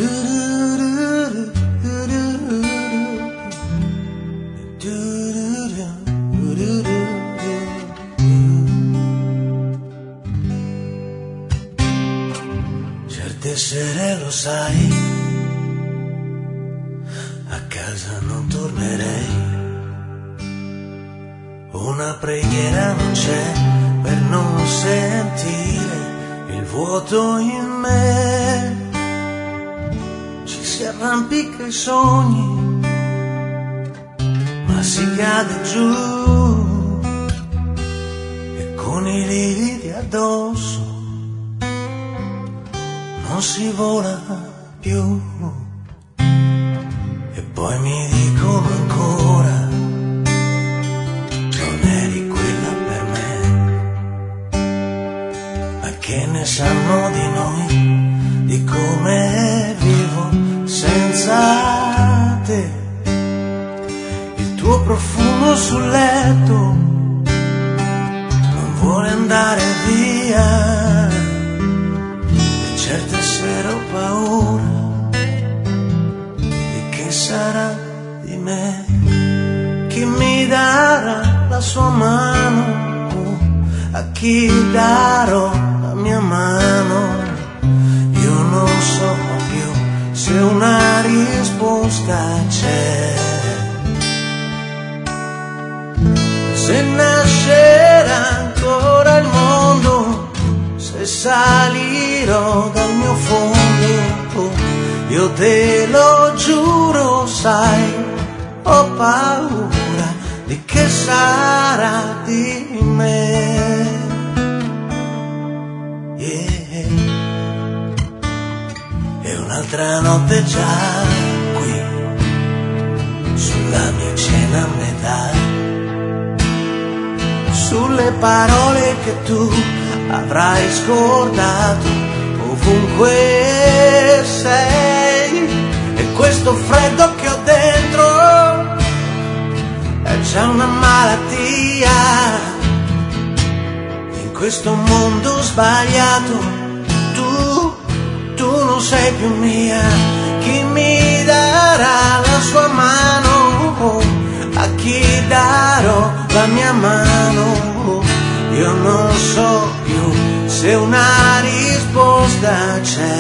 Certe sere lo sai, a casa non tornerei. Una preghiera non c'è per non sentire il vuoto in me. Ci si arrampica i sogni, ma si cade giù, e con i lividi addosso non si vola più. E poi mi dicono ancora: non eri quella per me. Ma che ne sanno di noi, di come vivo senza te? Il tuo profumo sul letto non vuole andare via, e certe sere ho paura di che sarà di me. Chi mi darà la sua mano? A chi darò la mia mano? Io non so più se una risposta c'è. Se nascerà ancora il mondo, se salirò dal mio fondo, io te lo giuro, sai, ho paura di che sarà di me. Yeah. E un'altra notte già qui, sulla mia cena a metà, sulle parole che tu avrai scordato ovunque sei. E questo freddo che ho dentro è già una malattia. In questo mondo sbagliato tu non sei più mia. Chi mi darà la sua mano? A chi darò la mia mano? Io non so più se una risposta c'è.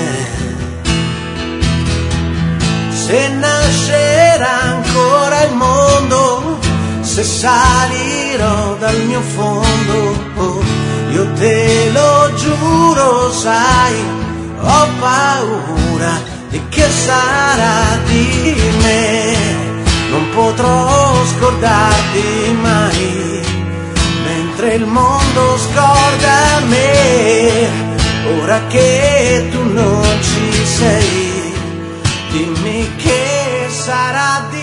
Se nascerà ancora il mondo, se salirò dal mio fondo, io te lo giuro, sai, ho paura di che sarà di me. Non potrò scordarti mai, mentre il mondo scorda me. Ora che tu non ci sei, dimmi che sarà di